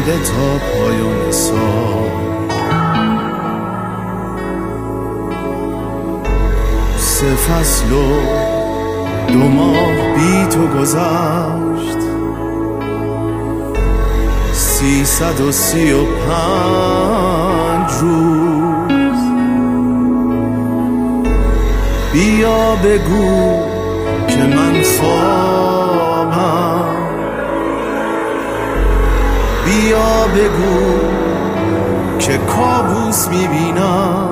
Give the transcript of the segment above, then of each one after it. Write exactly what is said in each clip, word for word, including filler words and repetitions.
مونده تا پایان سال. سه فصل و دو ماه بی تو گذشت، سیصد و سی و پنج روز. بیا بگو که من خوابم، بیا بگو که کابوس میبینم.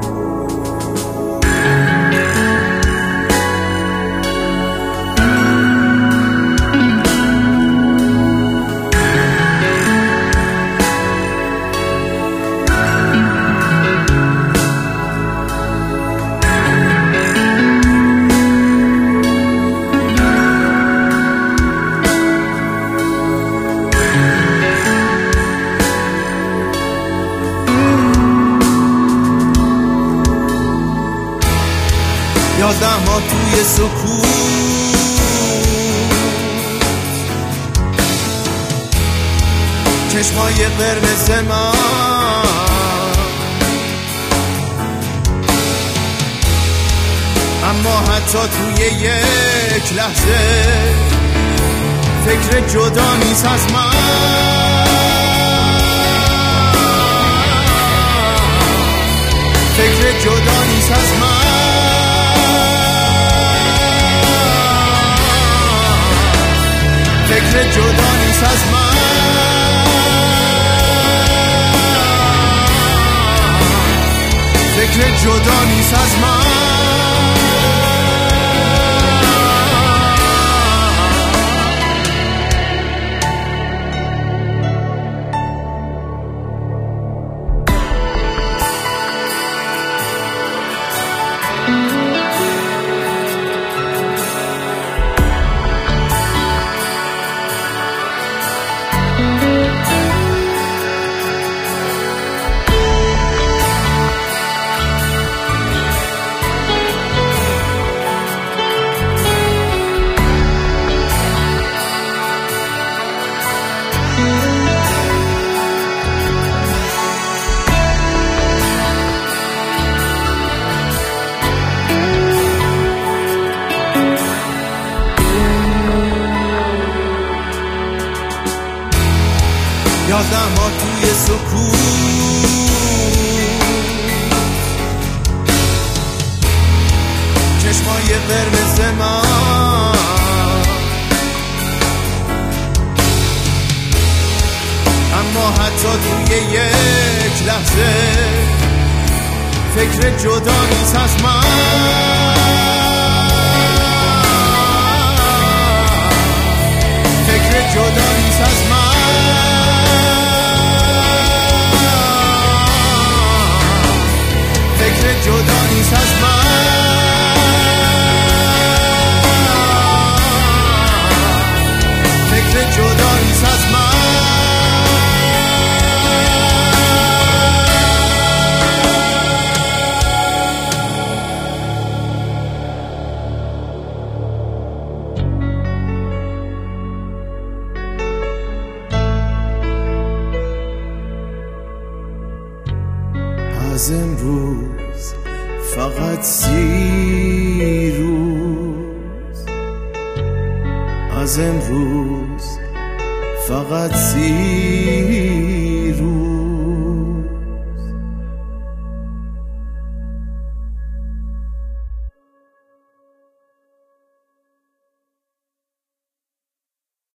یازده ماه توی سکوت، چشمای قرمز من اما حتی توی یک لحظه فکر جدا نیست از من. فکر جدا نیست از من. فکر جدا نیست از من. فکر جدا نیست از من. یازده ماه توی سکوت، چشمای قرمز من اما حتی توی یک لحظه فکر جدا نیست از من. فکر جدا نیست از من. فکر جدا نیست از من. فکر جدا نیست از من. از امروز فقط سی روز، از امروز فقط سی روز.